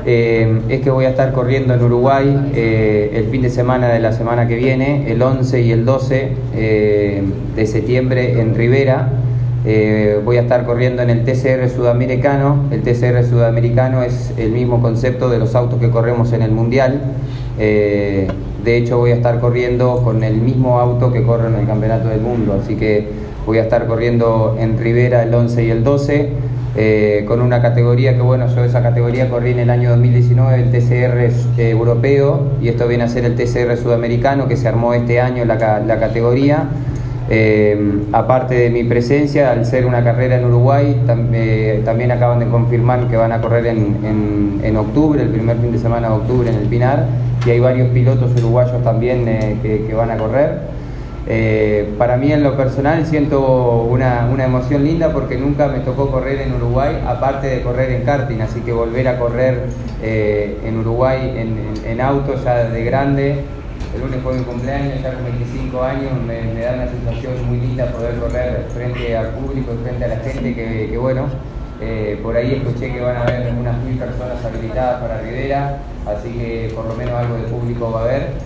es que voy a estar corriendo en Uruguay el fin de semana de la semana que viene, el 11 y el 12 de septiembre en Rivera. Voy a estar corriendo en el TCR Sudamericano. El TCR Sudamericano es el mismo concepto de los autos que corremos en el Mundial. De hecho, voy a estar corriendo con el mismo auto que corro en el Campeonato del Mundo, así que voy a estar corriendo en Rivera el 11 y el 12, con una categoría que, bueno, yo esa categoría corrí en el año 2019, el TCR europeo, y esto viene a ser el TCR Sudamericano, que se armó este año la categoría. Aparte de mi presencia, al ser una carrera en Uruguay, también acaban de confirmar que van a correr en octubre, el primer fin de semana de octubre en el Pinar, y hay varios pilotos uruguayos también que van a correr. Para mí, en lo personal, siento una emoción linda porque nunca me tocó correr en Uruguay, aparte de correr en karting, así que volver a correr en Uruguay en auto ya de grande. El lunes fue mi cumpleaños, ya con 25 años, me da una sensación muy linda poder correr frente al público y frente a la gente que bueno, por ahí escuché que van a haber unas 1000 personas habilitadas para Rivera, así que por lo menos algo de público va a haber.